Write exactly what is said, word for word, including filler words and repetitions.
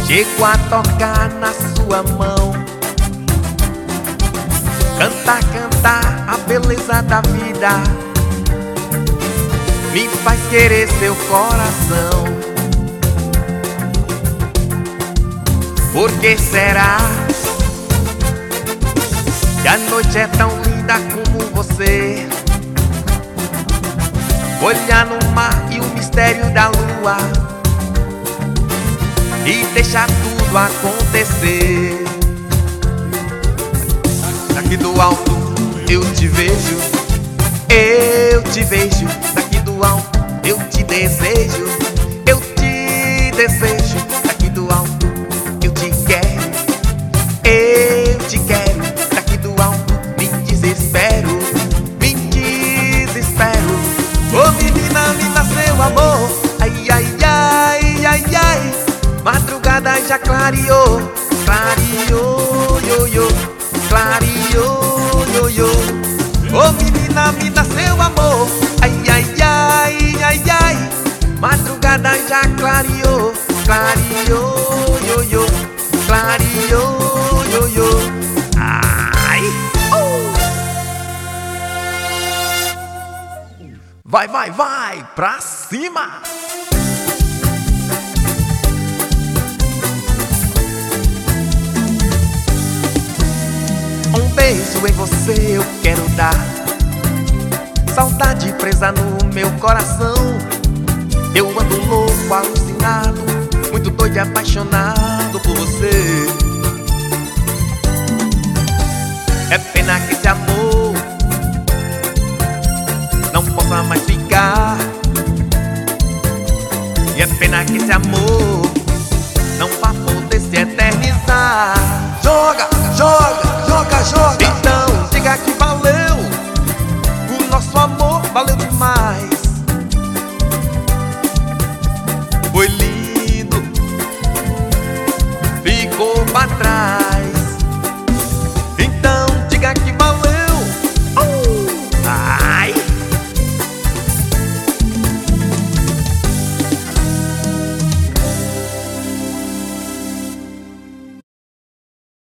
chego a tocar na sua mão. Cantar, cantar a beleza da vida me faz querer seu coração. Por que será que a noite é tão linda como você? Olhar no mar e o mistério da lua e deixar tudo acontecer. Daqui do alto eu te vejo, eu te vejo. Daqui do alto eu te desejo, eu te desejo. Daqui do alto eu te quero, eu te quero. Daqui do alto me desespero, me desespero. Ô menina, me nasceu amor, ai, ai, ai, ai, ai. Madrugada já clareou, clareou, yo, yo, clareou, yo, yo. Ô menina, me nasceu amor, ai, ai, ai, ai, ai. Madrugada já clareou, clareou, yo, yo, clareou, yo, yo. Ai, uh. Vai, vai, vai, pra cima! Um beijo em você eu quero dar, saudade presa no meu coração. Eu ando louco, alucinado, muito doido e apaixonado por você. É pena que esse amor não possa mais ficar, e é pena que esse amor